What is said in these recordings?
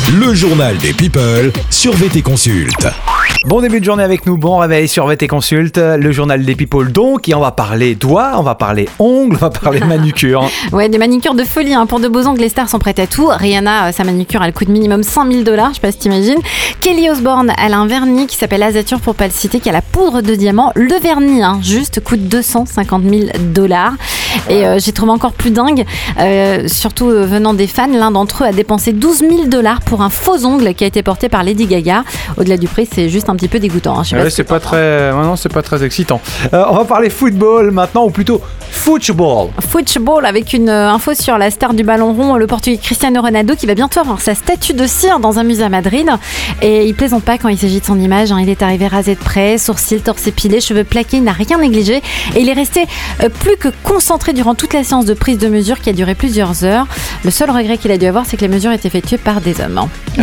Le journal des people sur VT Consulte. Bon début de journée avec nous, bon réveil sur VT Consulte, le journal des people donc, et on va parler doigts, on va parler ongles, on va parler manucure. Ouais, des manicures de folie, hein. Pour de beaux ongles, les stars sont prêtes à tout. Rihanna, sa manicure, elle coûte minimum $5 000, je sais pas si t'imagines. Kelly Osbourne, elle a un vernis qui s'appelle Azature pour pas le citer, qui a la poudre de diamant. Le vernis, juste, coûte $250 000. Et j'ai trouvé encore plus dingue, surtout venant des fans, l'un d'entre eux a dépensé $12 000 pour un faux ongle qui a été porté par Lady Gaga. Au-delà du prix, c'est juste un petit peu dégoûtant. Je sais pas c'est pas très... non, c'est pas très excitant. On va parler football maintenant, ou plutôt football. Football avec une info sur la star du ballon rond, le portugais Cristiano Ronaldo, qui va bientôt avoir sa statue de cire dans un musée à Madrid. Et il plaisante pas quand il s'agit de son image. Il est arrivé rasé de près, sourcils, torse épilé, cheveux plaqués, il n'a rien négligé. Et il est resté plus que concentré durant toute la séance de prise de mesure qui a duré plusieurs heures. Le seul regret qu'il a dû avoir, c'est que les mesures étaient effectuées par des hommes.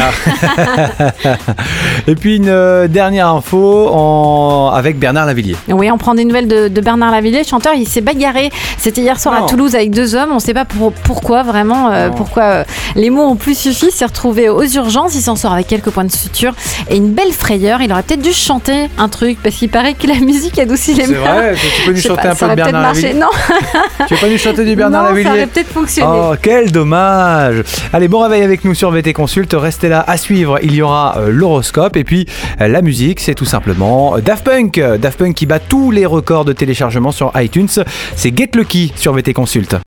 Et puis une dernière info avec Bernard Lavilliers. Oui, on prend des nouvelles de Bernard Lavilliers. Le chanteur, il s'est bagarré. C'était hier soir à Toulouse avec deux hommes. On ne sait pas pourquoi vraiment. Pourquoi les mots ont plus suffi. Il s'est retrouvé aux urgences. Il s'en sort avec quelques points de suture et une belle frayeur. Il aurait peut-être dû chanter un truc parce qu'il paraît que la musique adoucit les mains. C'est vrai, tu peux nous chanter un peu de Bernard Lavilliers. Non. Tu veux pas nous chanter du Bernard Lavilliers? Ça aurait peut-être fonctionné. Oh, quel dommage. Allez, bon réveil avec nous sur VT Consulte. Restez là à suivre. Il y aura l'horoscope et puis la musique, c'est tout simplement Daft Punk. Daft Punk qui bat tous les records de téléchargement sur iTunes. C'est Get Lucky sur VT Consulte.